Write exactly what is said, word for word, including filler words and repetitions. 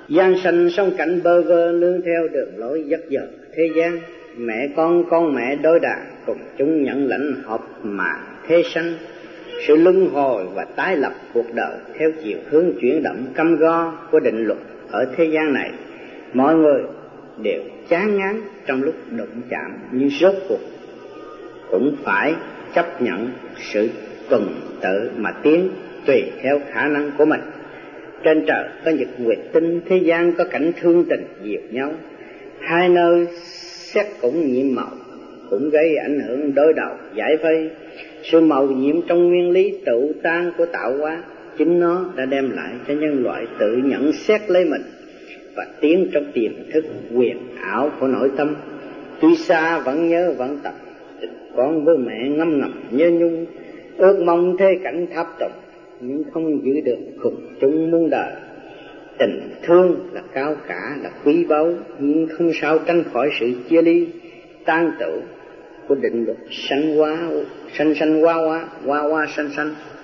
Giang sanh sống cảnh bơ vơ nương theo đường lối dắt dở thế gian. Mẹ con con mẹ đối đà cùng chúng nhận lãnh hợp mà thế sanh. Sự luân hồi và tái lập cuộc đời theo chiều hướng chuyển động căm go của định luật ở thế gian này. Mọi người đều chán ngán trong lúc đụng chạm, nhưng rốt cuộc cũng phải chấp nhận sự tuần tự mà tiến tùy theo khả năng của mình. Trên trời có nhật nguyệt tinh, thế gian có cảnh thương tình dìu nhau. Hai nơi xét cũng nhiệm màu, cũng gây ảnh hưởng đối đầu giải vây. Sự màu nhiệm trong nguyên lý tự tan của tạo hóa, chính nó đã đem lại cho nhân loại tự nhận xét lấy mình và tiến trong tiềm thức quyền ảo của nội tâm. Tuy xa vẫn nhớ vẫn tập, con với mẹ ngâm ngầm nhớ nhung, ước mong thế cảnh tháp tùng, nhưng không giữ được cùng chung muôn đời. Tình thương là cao cả, là quý báu, nhưng không sao tránh khỏi sự chia ly tan tựu của định luật sanh hóa sanh sanh hoa hoa hoa hoa sanh sanh.